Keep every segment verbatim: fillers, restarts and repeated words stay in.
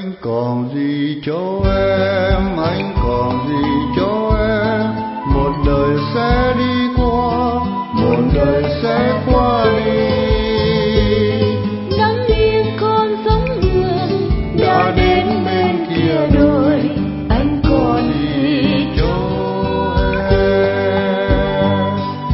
Anh còn gì cho em, anh còn gì cho em. Một đời sẽ đi qua, một đời sẽ qua đi. Nắng nghiêng con sóng ngược đã đến bên kia đồi. Anh còn gì cho em.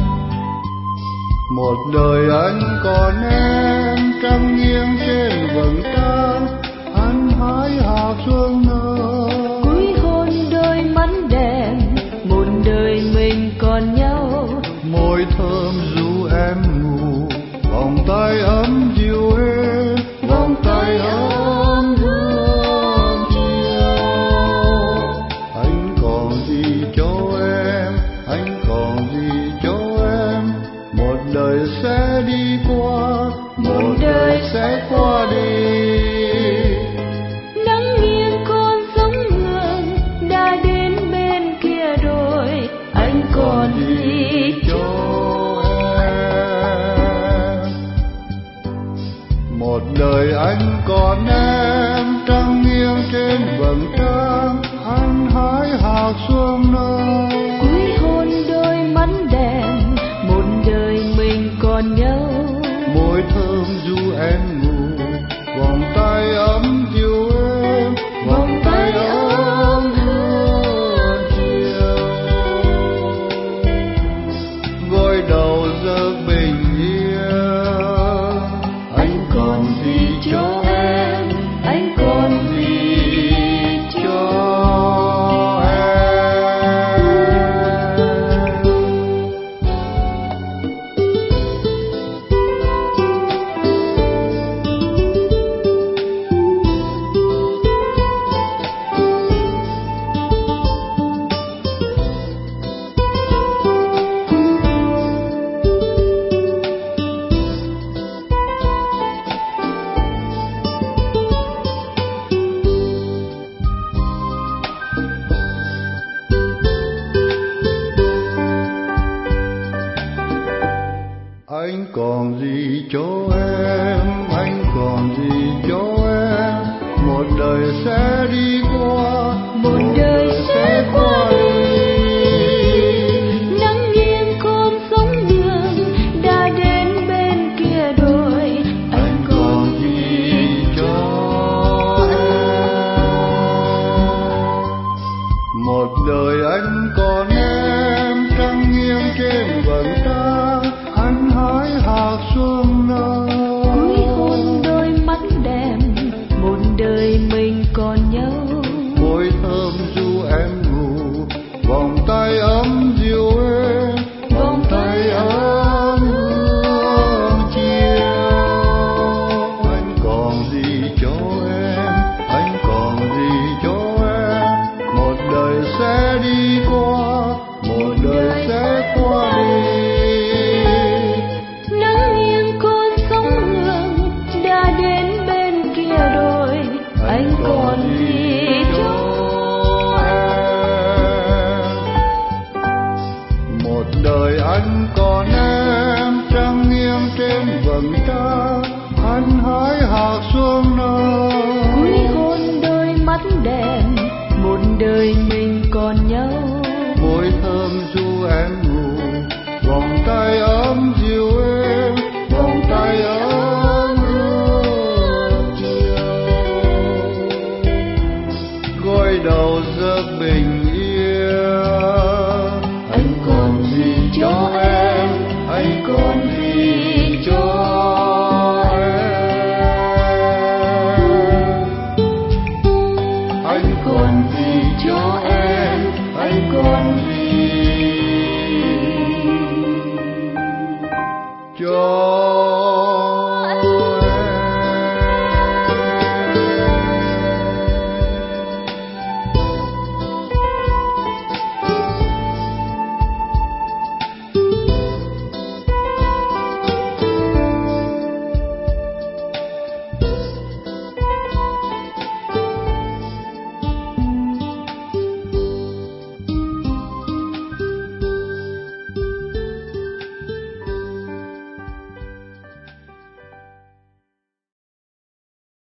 Một đời anh còn em, trăng nghiêng trên vầng trăng. Anh hái hạt xuân nở, cuối hôn đôi mắt đèn. Một đời mình còn nhau, môi thơm ru em ngủ. Vòng tay ấm dịu êm, vòng tay ấm hương chiều. Anh còn gì cho em, anh còn gì cho em. Một đời sẽ đi qua, một đời sẽ qua đi. nắng nghiêng con sóng ngược đã đến bên kia đồi. Anh còn gì cho em. Một đời anh còn em, trăng nghiêng trên vầng trăng. Anh hái hạt xuân nở, cuối hôn đôi mắt đèn. Một đời mình còn nhau, môi thơm ru em ngủ. Vòng tay ấm dịu êm, vòng tay ấm hương chiều. Gối đầu giấc bình yên. Anh còn gì cho em, anh còn gì cho em. Anh còn gì cho em, anh còn gì cho em. Một đời sẽ đi qua, một đời sẽ qua đi. Nắng nghiêng con sóng ngược đã đến bên kia đồi. Anh còn gì cho em. Một đời anh còn em, trăng nghiêng trên vầng trăng. Anh hái hạt xuân nở, cuối hôn đôi mắt đèn. Một đời mình còn nhau, môi thơm ru em ngủ. Vòng tay ấm dịu êm, vòng tay ấm hương chiều. Anh còn gì cho em, anh còn gì cho em. Một đời sẽ đi qua, một đời sẽ qua đi. nắng nghiêng con sóng ngược đã đến bên kia đồi. Anh còn gì cho em. Một đời anh còn em, trăng nghiêng trên vầng trăng. Anh hái hạt xuân nở, cuối hôn đôi mắt đèn. Một đời